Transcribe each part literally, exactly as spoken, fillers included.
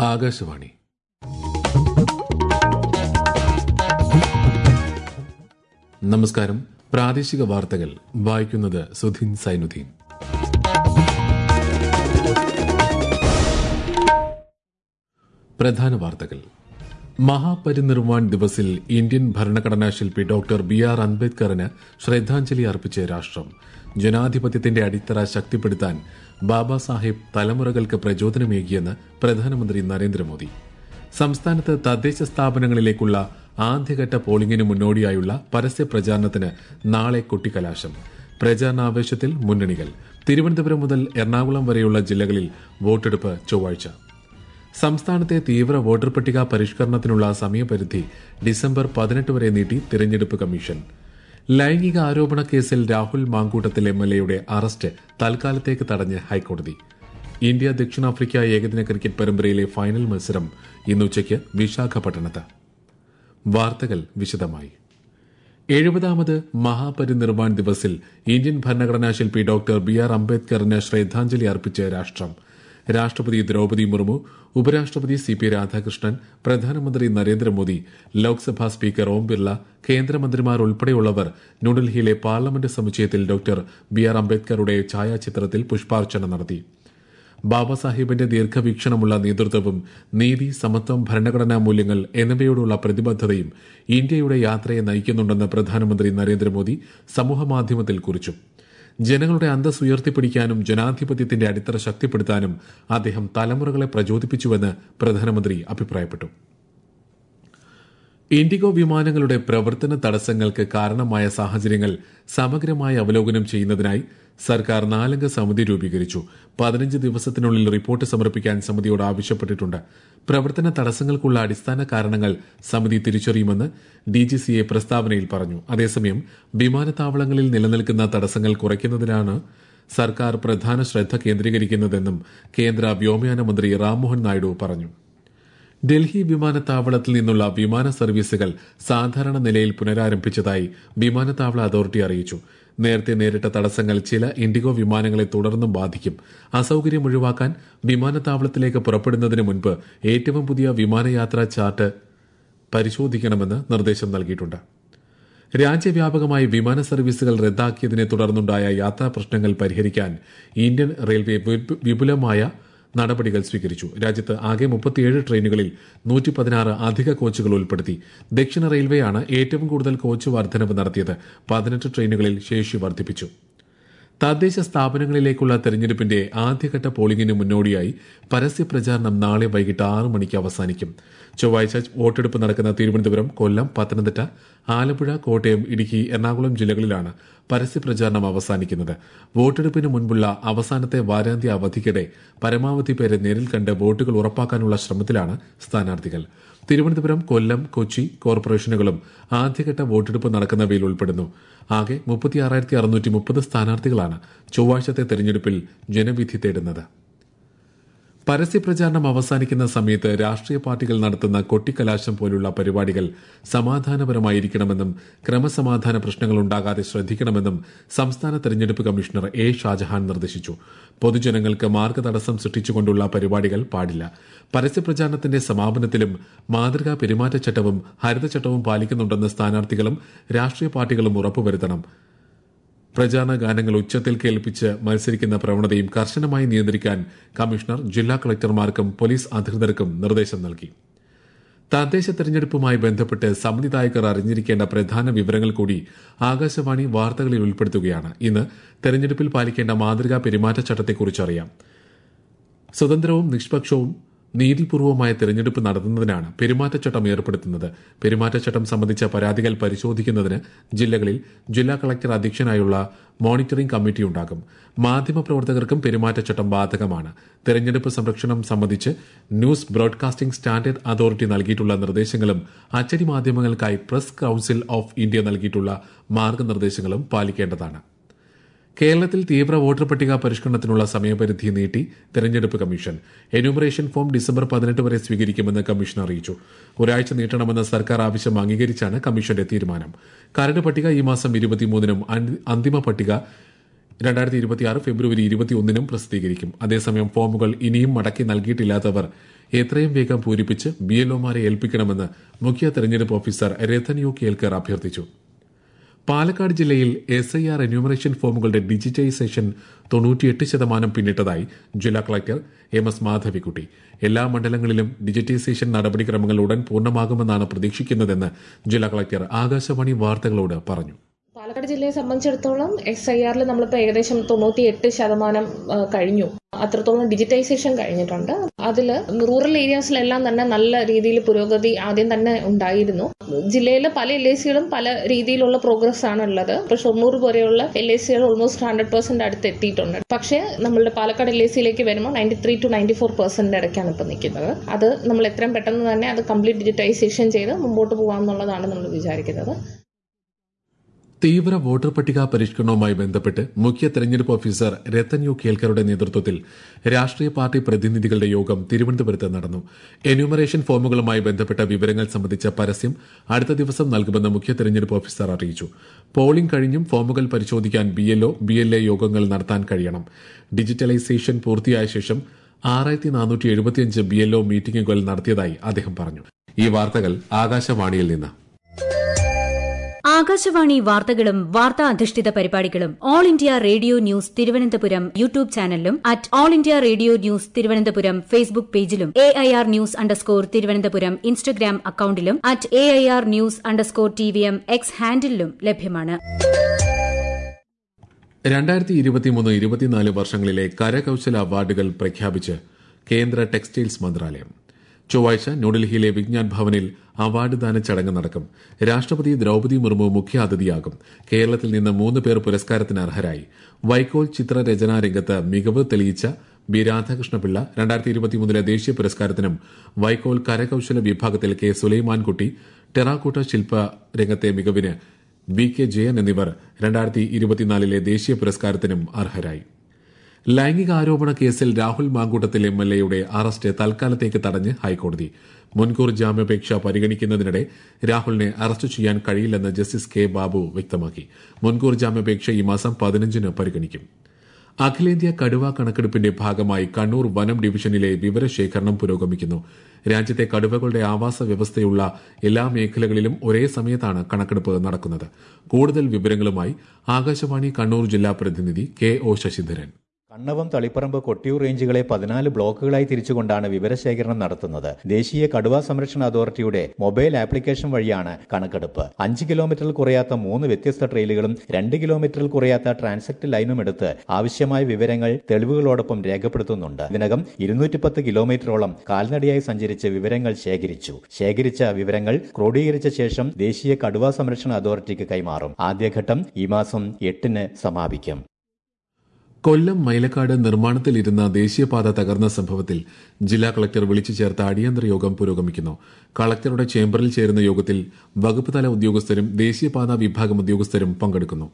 ആകാശവാണി. നമസ്കാരം. പ്രാദേശിക വാർത്തകൾ വായിക്കുന്നത് സുധീൻ സൈനുദ്ദീൻ. പ്രധാന വാർത്തകൾ. മഹാപരിനിർവാൺ ദിവസിൽ ഇന്ത്യൻ ഭരണഘടനാ ശില്പി ഡോക്ടർ ബി ആർ അംബേദ്കറിന് ശ്രദ്ധാഞ്ജലി അർപ്പിച്ച് രാഷ്ട്രം. ജനാധിപത്യത്തിന്റെ അടിത്തറ ശക്തിപ്പെടുത്താൻ ബാബാ സാഹേബ് തലമുറകൾക്ക് പ്രചോദനമേകിയെന്ന് പ്രധാനമന്ത്രി നരേന്ദ്രമോദി. സംസ്ഥാനത്ത് തദ്ദേശ സ്ഥാപനങ്ങളിലേക്കുള്ള ആദ്യഘട്ട പോളിംഗിന് മുന്നോടിയായുള്ള പരസ്യ പ്രചാരണത്തിന് നാളെ കൊട്ടിക്കലാശം. പ്രചാരണാവേശത്തിൽ മുന്നണികൾ. തിരുവനന്തപുരം മുതൽ എറണാകുളം വരെയുള്ള ജില്ലകളിൽ വോട്ടെടുപ്പ് ചൊവ്വാഴ്ച. സംസ്ഥാനത്തെ തീവ്ര വോട്ടർ പട്ടിക പരിഷ്കരണത്തിനുള്ള സമയപരിധി ഡിസംബർ പതിനെട്ട് വരെ നീട്ടി തിരഞ്ഞെടുപ്പ് കമ്മീഷൻ. ലൈംഗിക ആരോപണ കേസിൽ രാഹുൽ മാങ്കൂട്ടത്തിൽ എം എൽ എയുടെ അറസ്റ്റ് തൽക്കാലത്തേക്ക് തടഞ്ഞ് ഹൈക്കോടതി. ഇന്ത്യ ദക്ഷിണാഫ്രിക്ക ഏകദിന ക്രിക്കറ്റ് പരമ്പരയിലെ ഫൈനൽ മത്സരം ഇന്നുച്ചയ്ക്ക് വിശാഖപട്ടണത്ത്. വാർത്തകൾ വിശദമായി. എഴുപതാമത് മഹാപരിനിർവാൺ ദിവസിൽ ഇന്ത്യൻ ഭരണഘടനാ ശില്പി ഡോക്ടർ ബി ആർ അംബേദ്കറിന് ശ്രദ്ധാഞ്ജലി അർപ്പിച്ച് രാഷ്ട്രം. രാഷ്ട്രപതി ദ്രൌപദി മുർമു, ഉപരാഷ്ട്രപതി സി പി രാധാകൃഷ്ണൻ, പ്രധാനമന്ത്രി നരേന്ദ്രമോദി, ലോക്സഭാ സ്പീക്കർ ഓം ബിർള, കേന്ദ്രമന്ത്രിമാർ ഉൾപ്പെടെയുള്ളവർ ന്യൂഡൽഹിയിലെ പാർലമെന്റ് സമുച്ചയത്തിൽ ഡോക്ടർ ബി ആർ അംബേദ്കറുടെ ഛായാചിത്രത്തിൽ പുഷ്പാർച്ചന നടത്തി. ബാബാസാഹിബിന്റെ ദീർഘവീക്ഷണമുള്ള നേതൃത്വവും നീതി, സമത്വം, ഭരണഘടനാ മൂല്യങ്ങൾ എന്നിവയോടുള്ള പ്രതിബദ്ധതയും ഇന്ത്യയുടെ യാത്രയെ നയിക്കുന്നുണ്ടെന്ന് പ്രധാനമന്ത്രി നരേന്ദ്രമോദി സമൂഹമാധ്യമത്തിൽ കുറിച്ചു. ജനങ്ങളുടെ അന്തസ് ഉയർത്തിപ്പിടിക്കാനും ജനാധിപത്യത്തിന്റെ അടിത്തറ ശക്തിപ്പെടുത്താനും അദ്ദേഹം തലമുറകളെ പ്രചോദിപ്പിച്ചുവെന്ന് പ്രധാനമന്ത്രി അഭിപ്രായപ്പെട്ടു. ഇൻഡിഗോ വിമാനങ്ങളുടെ പ്രവർത്തന തടസ്സങ്ങൾക്ക് കാരണമായ സാഹചര്യങ്ങൾ സമഗ്രമായി അവലോകനം ചെയ്യുന്നതിനായി സർക്കാർ നാലംഗ സമിതി രൂപീകരിച്ചു. പതിനഞ്ച് ദിവസത്തിനുള്ളിൽ റിപ്പോർട്ട് സമർപ്പിക്കാൻ സമിതിയോട് ആവശ്യപ്പെട്ടിട്ടുണ്ട്. പ്രവർത്തന തടസ്സങ്ങൾക്കുള്ള അടിസ്ഥാന കാരണങ്ങൾ സമിതി തിരിച്ചറിയുമെന്ന് ഡിജിസിഎ പ്രസ്താവനയിൽ പറഞ്ഞു. അതേസമയം വിമാനത്താവളങ്ങളിൽ നിലനിൽക്കുന്ന തടസ്സങ്ങൾ കുറയ്ക്കുന്നതിനാണ് സർക്കാർ പ്രധാന ശ്രദ്ധ കേന്ദ്രീകരിക്കുന്നതെന്നും കേന്ദ്ര വ്യോമയാന മന്ത്രി റാംമോഹൻ നായിഡു പറഞ്ഞു. ഡൽഹി വിമാനത്താവളത്തിൽ നിന്നുള്ള വിമാന സർവീസുകൾ സാധാരണ നിലയിൽ പുനരാരംഭിച്ചതായി വിമാനത്താവള അതോറിറ്റി അറിയിച്ചു. നേരത്തെ നേരിട്ട തടസ്സങ്ങൾ ചില ഇൻഡിഗോ വിമാനങ്ങളെ തുടർന്നും ബാധിക്കും. അസൌകര്യം ഒഴിവാക്കാൻ വിമാനത്താവളത്തിലേക്ക് പുറപ്പെടുന്നതിന് മുൻപ് ഏറ്റവും പുതിയ വിമാനയാത്രാ ചാർട്ട് പരിശോധിക്കണമെന്ന് നിർദ്ദേശം നൽകിയിട്ടുണ്ട്. രാജ്യവ്യാപകമായി വിമാന സർവീസുകൾ റദ്ദാക്കിയതിനെ തുടർന്നുണ്ടായ യാത്രാ പ്രശ്നങ്ങൾ പരിഹരിക്കാൻ ഇന്ത്യൻ റെയിൽവേ വിപുലമായ നടപടികൾ സ്വീകരിച്ചു. രാജ്യത്ത് ആകെ മുപ്പത്തിയേഴ് ട്രെയിനുകളിൽ നൂറ്റി പതിനാറ് അധിക കോച്ചുകൾ ഉൾപ്പെടുത്തി. ദക്ഷിണ റെയിൽവേയാണ് ഏറ്റവും കൂടുതൽ കോച്ച് വർധനവ് നടത്തിയത്. പതിനെട്ട് ട്രെയിനുകളിൽ ശേഷി വർദ്ധിപ്പിച്ചു. തദ്ദേശ സ്ഥാപനങ്ങളിലേക്കുള്ള തെരഞ്ഞെടുപ്പിന്റെ ആദ്യഘട്ട പോളിംഗിന് മുന്നോടിയായി പരസ്യ പ്രചാരണം നാളെ വൈകിട്ട് ആറ് മണിക്ക് അവസാനിക്കും. ചൊവ്വാഴ്ച വോട്ടെടുപ്പ് നടക്കുന്ന തിരുവനന്തപുരം, കൊല്ലം, പത്തനംതിട്ട, ആലപ്പുഴ, കോട്ടയം, ഇടുക്കി, എറണാകുളം ജില്ലകളിലാണ് പരസ്യ പ്രചാരണം അവസാനിക്കുന്നത്. വോട്ടെടുപ്പിന് മുൻപുള്ള അവസാനത്തെ വാരാന്ത്യ അവധിക്കിടെ പരമാവധി പേരെ നേരിൽ കണ്ട് വോട്ടുകൾ ഉറപ്പാക്കാനുള്ള ശ്രമത്തിലാണ് സ്ഥാനാർത്ഥികൾ. തിരുവനന്തപുരം, കൊല്ലം, കൊച്ചി കോർപ്പറേഷനുകളും ആദ്യഘട്ട വോട്ടെടുപ്പ് നടക്കുന്നവയിൽ ഉൾപ്പെടുന്നു. ആകെ മുപ്പത്തിയാറായിരത്തി അറുന്നൂറ്റി മുപ്പത് സ്ഥാനാർത്ഥികളാണ് ചൊവ്വാഴ്ചത്തെ തെരഞ്ഞെടുപ്പിൽ ജനവിധി തേടുന്നത്. പരസ്യപ്രചാരണം അവസാനിക്കുന്ന സമയത്ത് രാഷ്ട്രീയ പാർട്ടികൾ നടത്തുന്ന കൊട്ടിക്കലാശം പോലുള്ള പരിപാടികൾ സമാധാനപരമായിരിക്കണമെന്നും ക്രമസമാധാന പ്രശ്നങ്ങൾ ഉണ്ടാകാതെ ശ്രദ്ധിക്കണമെന്നും സംസ്ഥാന തെരഞ്ഞെടുപ്പ് കമ്മീഷണർ എ ഷാജഹാൻ നിർദ്ദേശിച്ചു. പൊതുജനങ്ങൾക്ക് മാർഗതടസ്സം സൃഷ്ടിച്ചുകൊണ്ടുള്ള പരിപാടികൾ പാടില്ല. പരസ്യപ്രചാരണത്തിന്റെ സമാപനത്തിലും മാതൃകാ പെരുമാറ്റച്ചട്ടവും ഹരിതചട്ടവും പാലിക്കുന്നുണ്ടെന്ന് സ്ഥാനാർത്ഥികളും രാഷ്ട്രീയ പാർട്ടികളും ഉറപ്പുവരുത്തണം. പ്രചാരണ ഗാനങ്ങൾ ഉച്ചത്തിൽ കേൾപ്പിച്ച് മത്സരിക്കുന്ന പ്രവണതയും കർശനമായി നിയന്ത്രിക്കാൻ കമ്മീഷണർ ജില്ലാ കളക്ടർമാർക്കും പോലീസ് അധികൃതർക്കും നിർദ്ദേശം നൽകി. തദ്ദേശ തെരഞ്ഞെടുപ്പുമായി ബന്ധപ്പെട്ട് സമ്മതിദായകർ അറിഞ്ഞിരിക്കേണ്ട പ്രധാന വിവരങ്ങൾ കൂടി ആകാശവാണി വാർത്തകളിൽ ഉൾപ്പെടുത്തുകയാണ്. ഇന്ന് തെരഞ്ഞെടുപ്പിൽ പാലിക്കേണ്ട മാതൃകാ പെരുമാറ്റച്ചട്ടത്തെക്കുറിച്ചറിയാം. സ്വതന്ത്രവും നിഷ്പക്ഷവും നീതിപൂർവമായ തെരഞ്ഞെടുപ്പ് നടത്തുന്നതിനാണ് പെരുമാറ്റച്ചട്ടം ഏർപ്പെടുത്തുന്നത്. പെരുമാറ്റച്ചട്ടം സംബന്ധിച്ച പരാതികൾ പരിശോധിക്കുന്നതിന് ജില്ലകളിൽ ജില്ലാ കളക്ടർ അധ്യക്ഷനായുള്ള മോണിറ്ററിംഗ് കമ്മിറ്റിയുണ്ടാകും. മാധ്യമപ്രവർത്തകർക്കും പെരുമാറ്റച്ചട്ടം ബാധകമാണ്. തെരഞ്ഞെടുപ്പ് സംരക്ഷണം സംബന്ധിച്ച് ന്യൂസ് ബ്രോഡ്കാസ്റ്റിംഗ് സ്റ്റാൻഡേർഡ് അതോറിറ്റി നൽകിയിട്ടുള്ള നിർദ്ദേശങ്ങളും അച്ചടി മാധ്യമങ്ങൾക്കായി പ്രസ് കൌൺസിൽ ഓഫ് ഇന്ത്യ നൽകിയിട്ടുള്ള മാർഗനിർദ്ദേശങ്ങളും പാലിക്കേണ്ടതാണ്. കേരളത്തിൽ തീവ്ര വോട്ടർ പട്ടിക പരിഷ്കരണത്തിനുള്ള സമയപരിധി നീട്ടി തെരഞ്ഞെടുപ്പ് കമ്മീഷൻ. എന്യൂമറേഷൻ ഫോം ഡിസംബർ പതിനെട്ട് വരെ സ്വീകരിക്കുമെന്ന് കമ്മീഷൻ അറിയിച്ചു. ഒരാഴ്ച നീട്ടണമെന്ന സർക്കാർ ആവശ്യം അംഗീകരിച്ചാണ് കമ്മീഷന്റെ തീരുമാനം. കരട് പട്ടിക ഈ മാസം ഇരുപത്തിമൂന്നിനും അന്തിമ പട്ടിക രണ്ടായിരത്തി ഇരുപത്തിയാറ് ഫെബ്രുവരി ഇരുപത്തിയൊന്നിനും പ്രസിദ്ധീകരിക്കും. അതേസമയം ഫോമുകൾ ഇനിയും മടക്കി നൽകിയിട്ടില്ലാത്തവർ എത്രയും വേഗം പൂരിപ്പിച്ച് ബിഎൽഒമാരെ ഏൽപ്പിക്കണമെന്ന് മുഖ്യ തെരഞ്ഞെടുപ്പ് ഓഫീസർ രത്തൻ യു കേൽക്കർ അഭ്യർത്ഥിച്ചു. പാലക്കാട് ജില്ലയിൽ എസ് ഐ ആർ എന്യൂമറേഷൻ ഫോമുകളുടെ ഡിജിറ്റൈസേഷൻ തൊണ്ണൂറ്റിയെട്ട് ശതമാനം പിന്നിട്ടതായി ജില്ലാ കളക്ടർ എം എസ് മാധവിക്കുട്ടി. എല്ലാ മണ്ഡലങ്ങളിലും ഡിജിറ്റൈസേഷൻ നടപടിക്രമങ്ങൾ ഉടൻ പൂർണ്ണമാകുമെന്നാണ് പ്രതീക്ഷിക്കുന്നതെന്ന് ജില്ലാ കളക്ടർ ആകാശവാണി വാർത്തകളോട് പറഞ്ഞു. പാലക്കാട് ജില്ലയെ സംബന്ധിച്ചിടത്തോളം എസ് ഐ ആറിൽ നമ്മളിപ്പോൾ ഏകദേശം തൊണ്ണൂറ്റിയെട്ട് ശതമാനം കഴിഞ്ഞു. അത്രത്തോളം ഡിജിറ്റൈസേഷൻ കഴിഞ്ഞിട്ടുണ്ട്. അതിൽ റൂറൽ ഏരിയാസിലെല്ലാം തന്നെ നല്ല രീതിയിൽ പുരോഗതി ആദ്യം തന്നെ ഉണ്ടായിരുന്നു. ജില്ലയിലെ പല എൽ ഐ സികളും പല രീതിയിലുള്ള പ്രോഗ്രസ് ആണ് ഉള്ളത്. ഇപ്പോൾ ഷൊർണൂർ പോലെയുള്ള എൽ ഐ സികൾ ഓൾമോസ്റ്റ് ഹൺഡ്രഡ് പെർസെന്റ് അടുത്ത് എത്തിയിട്ടുണ്ട്. പക്ഷേ നമ്മളുടെ പാലക്കാട് എൽ ഐ സിയിലേക്ക് വരുമ്പോൾ ninety three to ninety four percent ഇടയ്ക്കാണ് ഇപ്പോൾ നിൽക്കുന്നത്. അത് നമ്മൾ എത്രയും പെട്ടെന്ന് തന്നെ അത് കംപ്ലീറ്റ് ഡിജിറ്റൈസേഷൻ ചെയ്ത് മുമ്പോട്ട് പോകാമെന്നുള്ളതാണ് നമ്മൾ വിചാരിക്കുന്നത്. തീവ്ര വോട്ടർ പട്ടിക പരിഷ്കരണവുമായി ബന്ധപ്പെട്ട് മുഖ്യ തെരഞ്ഞെടുപ്പ് ഓഫീസർ രത്തൻ യു കേൽക്കറുടെ നേതൃത്വത്തിൽ രാഷ്ട്രീയ പാർട്ടി പ്രതിനിധികളുടെ യോഗം തിരുവനന്തപുരത്ത് നടന്നു. എന്യൂമറേഷൻ ഫോമുകളുമായി ബന്ധപ്പെട്ട വിവരങ്ങൾ സംബന്ധിച്ച പരസ്യം അടുത്ത ദിവസം നൽകുമെന്ന് മുഖ്യ തെരഞ്ഞെടുപ്പ് ഓഫീസർ അറിയിച്ചു. പോളിംഗ് കഴിഞ്ഞും ഫോമുകൾ പരിശോധിക്കാൻ ബിഎൽഒ ബിഎൽഎ യോഗങ്ങൾ നടത്താൻ കഴിയണം. ഡിജിറ്റലൈസേഷൻ പൂർത്തിയായ ശേഷം ആറായിരത്തി നാനൂറ്റി എഴുപത്തിയഞ്ച് ബിഎൽഒ മീറ്റിംഗുകൾ നടത്തിയതായി അദ്ദേഹം പറഞ്ഞു. ഈ വാർത്തകൾ ആകാശവാണിയിൽ നിന്ന്. ആകാശവാണി വാർത്തകളും വാർത്താ അധിഷ്ഠിത പരിപാടികളും All India Radio news Thiruvananthapuram YouTube ചാനലിലും at All India Radio news Thiruvananthapuram Facebook പേജിലും A I R news underscore Thiruvananthapuram Instagram അക്കൌണ്ടിലും at A I R news underscore T V M X ഹാൻഡിലും ലഭ്യമാണ്. രണ്ടായിരത്തി ഇരുപത്തിമൂന്ന് ഇരുപത്തിനാല് വർഷങ്ങളിലെ കരകൌശല അവാർഡുകൾ പ്രഖ്യാപിച്ച് കേന്ദ്ര ടെക്സ്റ്റൈൽസ് മന്ത്രാലയം. ചൊവ്വാഴ്ച ന്യൂഡൽഹിയിലെ വിജ്ഞാൻ ഭവനിൽ അവാർഡ് ദാന ചടങ്ങ് നടക്കും. രാഷ്ട്രപതി ദ്രൌപദി മുർമു മുഖ്യാതിഥിയാകും. കേരളത്തിൽ നിന്ന് മൂന്ന് പേർ പുരസ്കാരത്തിന് അർഹരായി. വൈക്കോൽ ചിത്രരചനാ രംഗത്ത് മികവ് തെളിയിച്ച ബി രാധാകൃഷ്ണപിള്ള രണ്ടായിരത്തി ഇരുപത്തിമൂന്നിലെ ദേശീയ പുരസ്കാരത്തിനും വൈക്കോൽ കരകൌശല വിഭാഗത്തിൽ കെ സുലൈമാൻകുട്ടി, ടെറാക്കോട്ട ശില്പ രംഗത്തെ മികവിന് വി കെ ജയൻ എന്നിവർ രണ്ടായിരത്തി ഇരുപത്തിനാലിലെ ദേശീയ പുരസ്കാരത്തിനും അർഹരായി. ലൈംഗികാരോപണ കേസിൽ രാഹുൽ മാങ്കൂട്ടത്തിൽ എം എൽ എയുടെ അറസ്റ്റ് തൽക്കാലത്തേക്ക് തടഞ്ഞ് ഹൈക്കോടതി. മുൻകൂർ ജാമ്യാപേക്ഷ പരിഗണിക്കുന്നതിനിടെ രാഹുലിനെ അറസ്റ്റ് ചെയ്യാൻ കഴിയില്ലെന്ന് ജസ്റ്റിസ് കെ ബാബു വ്യക്തമാക്കി. മുൻകൂർ ജാമ്യാപേക്ഷ ഈ മാസം പതിനഞ്ചിന് പരിഗണിക്കും. അഖിലേന്ത്യാ കടുവ കണക്കെടുപ്പിന്റെ ഭാഗമായി കണ്ണൂർ വനം ഡിവിഷനിലെ വിവരശേഖരണം പുരോഗമിക്കുന്നു. രാജ്യത്തെ കടുവകളുടെ ആവാസ വ്യവസ്ഥയുള്ള എല്ലാ മേഖലകളിലും ഒരേ സമയത്താണ് കണക്കെടുപ്പ് നടക്കുന്നത്. കൂടുതൽ വിവരങ്ങളുമായി ആകാശവാണി കണ്ണൂർ ജില്ലാ പ്രതിനിധി കെ ഒ ശശിധരൻ. കണ്ണവം, തളിപ്പറമ്പ്, കൊട്ടിയൂർ റേഞ്ചുകളെ പതിനാല് ബ്ലോക്കുകളായി തിരിച്ചുകൊണ്ടാണ് വിവരശേഖരണം നടത്തുന്നത്. ദേശീയ കടുവാ സംരക്ഷണ അതോറിറ്റിയുടെ മൊബൈൽ ആപ്ലിക്കേഷൻ വഴിയാണ് കണക്കെടുപ്പ്. അഞ്ച് കിലോമീറ്ററിൽ കുറയാത്ത മൂന്ന് വ്യത്യസ്ത ട്രെയിലുകളും രണ്ട് കിലോമീറ്ററിൽ കുറയാത്ത ട്രാൻസെക്ട് ലൈനും എടുത്ത് ആവശ്യമായ വിവരങ്ങൾ തെളിവുകളോടൊപ്പം രേഖപ്പെടുത്തുന്നുണ്ട്. ഇതിനകം ഇരുന്നൂറ്റി പത്ത് കിലോമീറ്ററോളം കാൽനടയായി സഞ്ചരിച്ച് വിവരങ്ങൾ ശേഖരിച്ചു. ശേഖരിച്ച വിവരങ്ങൾ ക്രോഡീകരിച്ച ശേഷം ദേശീയ കടുവാ സംരക്ഷണ അതോറിറ്റിക്ക് കൈമാറും. ആദ്യഘട്ടം ഈ മാസം എട്ടിന് സമാപിക്കും. കൊല്ലം മൈലക്കാട് നിർമ്മാണത്തിലിരുന്ന ദേശീയപാത തകർന്ന സംഭവത്തിൽ ജില്ലാ കളക്ടർ വിളിച്ചു ചേർത്ത അടിയന്തര യോഗം പുരോഗമിക്കുന്നു. കളക്ടറുടെ ചേംബറിൽ ചേരുന്ന യോഗത്തിൽ വകുപ്പ് തല ഉദ്യോഗസ്ഥരും ദേശീയപാത വിഭാഗം ഉദ്യോഗസ്ഥരും പങ്കെടുക്കുന്നു.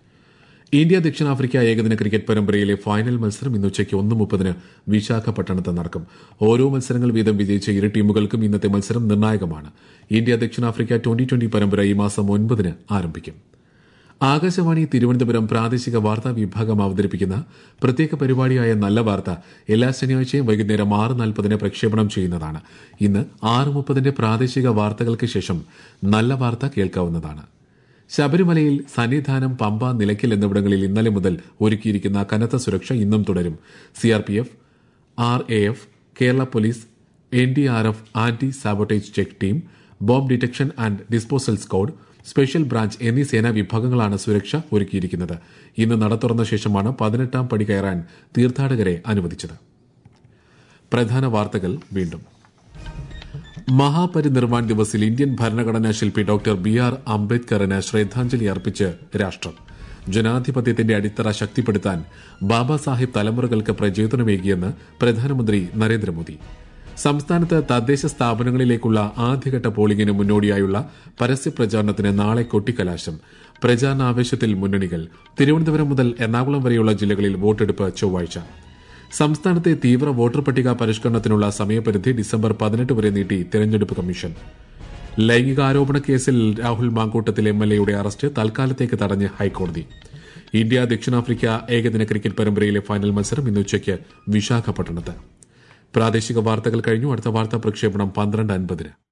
ഇന്ത്യ ദക്ഷിണാഫ്രിക്ക ഏകദിന ക്രിക്കറ്റ് പരമ്പരയിലെ ഫൈനൽ മത്സരം ഇന്ന് ഉച്ചയ്ക്ക് ഒന്ന് മുപ്പതിന് വിശാഖപട്ടണത്ത് നടക്കും. ഓരോ മത്സരങ്ങൾ വീതം വിജയിച്ച ഇരു ടീമുകൾക്കും ഇന്നത്തെ മത്സരം നിർണായകമാണ്. ഇന്ത്യ ദക്ഷിണാഫ്രിക്ക ട്വന്റി ട്വന്റി പരമ്പര ഈ മാസം ഒൻപതിന് ആരംഭിക്കും. ആകാശവാണി തിരുവനന്തപുരം പ്രാദേശിക വാർത്താ വിഭാഗം അവതരിപ്പിക്കുന്ന പ്രത്യേക പരിപാടിയായ നല്ല വാർത്ത എല്ലാ ശനിയാഴ്ചയും വൈകുന്നേരം ആറ് നാൽപ്പതിന് പ്രക്ഷേപണം ചെയ്യുന്നതാണ്. ഇന്ന് ആറ് മുപ്പതിന്റെ പ്രാദേശിക വാർത്തകൾക്ക് ശേഷം നല്ല വാർത്ത കേൾക്കാവുന്നതാണ്. ശബരിമലയിൽ സന്നിധാനം, പമ്പ, നിലയ്ക്കൽ എന്നിവിടങ്ങളിൽ ഇന്നലെ മുതൽ ഒരുക്കിയിരിക്കുന്ന കനത്ത സുരക്ഷ ഇന്നും തുടരും. CRPF, R A F, Kerala police, N D R F, anti sabotage check team, bomb detection and disposal squad, special branch എന്നീ സേനാ വിഭാഗങ്ങളാണ് സുരക്ഷ ഒരുക്കിയിരിക്കുന്നത്. ഇന്ന് നട തുറന്ന ശേഷമാണ് പതിനെട്ടാം പടി കയറാൻ തീർത്ഥാടകരെ അനുവദിച്ചത്. പ്രധാന വാർത്തകൾ വീണ്ടും. മഹാപരിനിർവാൺ ദിവസിൽ ഇന്ത്യൻ ഭരണഘടനാ ശില്പി ഡോക്ടർ ബി ആർ അംബേദ്കറിന് ശ്രദ്ധാഞ്ജലി അർപ്പിച്ച് രാഷ്ട്രം. ജനാധിപത്യത്തിന്റെ അടിത്തറ ശക്തിപ്പെടുത്താൻ ബാബാ സാഹിബ് തലമുറകൾക്ക് പ്രചോദനമേകിയെന്ന് പ്രധാനമന്ത്രി നരേന്ദ്രമോദി. സംസ്ഥാനത്ത് തദ്ദേശ സ്ഥാപനങ്ങളിലേക്കുള്ള ആദ്യഘട്ട പോളിംഗിന് മുന്നോടിയായുള്ള പരസ്യ പ്രചാരണത്തിന് നാളെ കൊട്ടിക്കലാശം. പ്രചാരണാവേശത്തിൽ മുന്നണികൾ. തിരുവനന്തപുരം മുതൽ എറണാകുളം വരെയുള്ള ജില്ലകളിൽ വോട്ടെടുപ്പ് ചൊവ്വാഴ്ച. സംസ്ഥാനത്തെ തീവ്ര വോട്ടർ പട്ടിക പരിഷ്കരണത്തിനുള്ള സമയപരിധി ഡിസംബർ പതിനെട്ട് വരെ നീട്ടി തെരഞ്ഞെടുപ്പ് കമ്മീഷൻ. ലൈംഗികാരോപണ കേസിൽ രാഹുൽ മാങ്കൂട്ടത്തിൽ എം എൽ എയുടെ അറസ്റ്റ് തൽക്കാലത്തേക്ക് തടഞ്ഞ് ഹൈക്കോടതി. ഇന്ത്യ ദക്ഷിണാഫ്രിക്ക ഏകദിന ക്രിക്കറ്റ് പരമ്പരയിലെ ഫൈനൽ മത്സരം ഇന്ന് ഉച്ചയ്ക്ക് വിശാഖപട്ടണത്ത്. പ്രാദേശിക വാർത്തകൾ കഴിഞ്ഞു. അടുത്ത വാർത്താ പ്രക്ഷേപണം പന്ത്രണ്ട് അൻപതിന്.